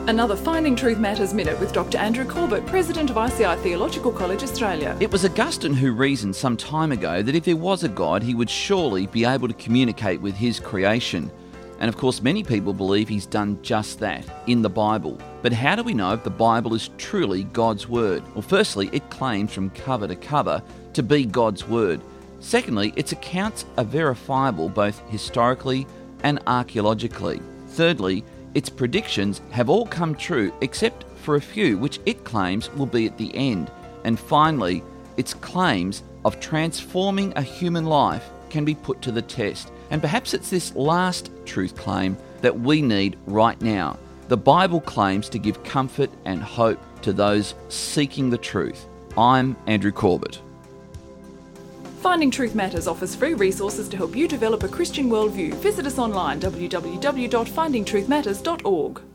Another Finding Truth Matters Minute with Dr. Andrew Corbett, President of ICI Theological College Australia. It was Augustine who reasoned some time ago that if there was a God, he would surely be able to communicate with his creation. And of course, many people believe he's done just that in the Bible. But how do we know if the Bible is truly God's Word? Well, firstly, it claims from cover to cover to be God's Word. Secondly, its accounts are verifiable both historically and archaeologically. Thirdly, its predictions have all come true except for a few, which it claims will be at the end. And finally, its claims of transforming a human life can be put to the test. And perhaps it's this last truth claim that we need right now. The Bible claims to give comfort and hope to those seeking the truth. I'm Andrew Corbett. Finding Truth Matters offers free resources to help you develop a Christian worldview. Visit us online, www.findingtruthmatters.org.